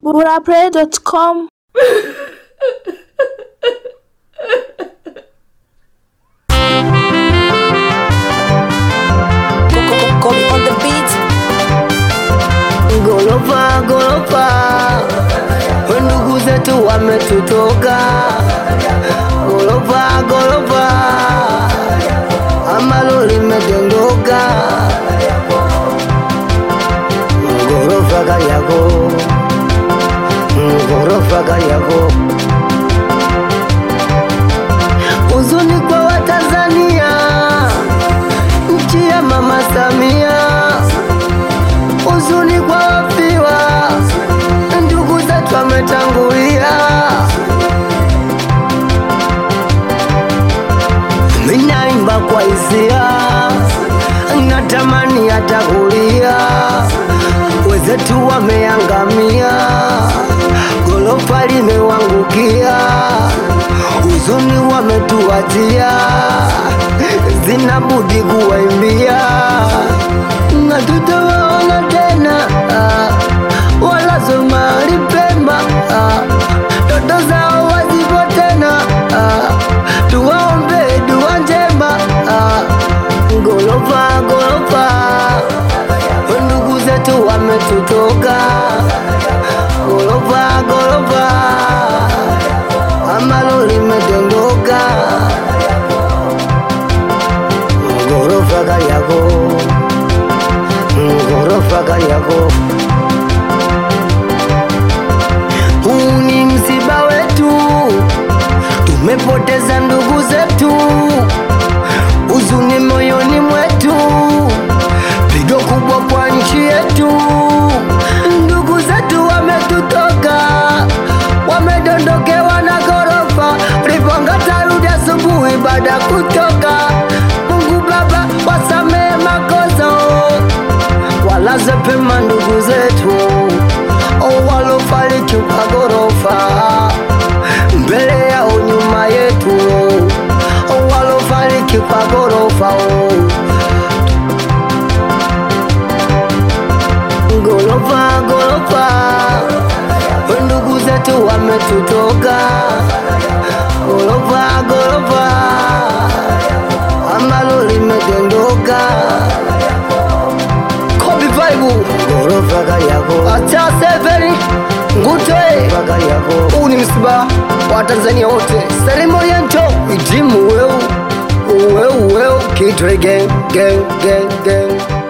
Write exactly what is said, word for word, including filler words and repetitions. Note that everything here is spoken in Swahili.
burapray dot com. Kobe on the beat. Golofa, golofa, ndugu zetu wametutoka. Golofa, golofa, ambalo limedondoka. Golofa Kariakoo, golofa Kariakoo. Huzuni kwa Watanzania, nchi ya Mama Samia. Huzuni kwa wafiwa, ndugu zetu wametangulia. Minaimba kwa hisia, natamani hata kulia. Wenzetu wameangamia, golofa limewangukia. Huzuni wametuachia, zinabudi kuwaimbia. Hatutawaona tena, wala Somali Pemba, ndoto zao wazipo tena. Tuwaombe dua njema. Golofa, golofa, ndugu zetu wametutoka. Golofa, golofa, ambalo limedondoka. Golofa Kariakoo, golofa Kariakoo. Huu ni msiba wetu, tumepoteza ndugu zetu. Huzuni moyoni mwetu, pigo kubwa kwa nchi yetu. Ndugu zetu wametutoka, wamedondokewa na gorofa. Ripanga tarudi asubuhi baada kutoka. Mungu Baba wasamehe makosa, walaze pema ndugu zetu walofariki kwa gorofa. Mbele yao nyuma yetu, walofariki kwa gorofa. Golofa, golofa, ndugu zetu wametutoka. Golofa, golofa, ambalo limedondoka. Kobe Vibe, golofa Kariakoo. Acha seveni ngute Kariakoo. Huu ni msiba wa Tanzania wote. Salim Oriento, ijimu weu, weu, weu, Kitwe gang, gang, gang, gang.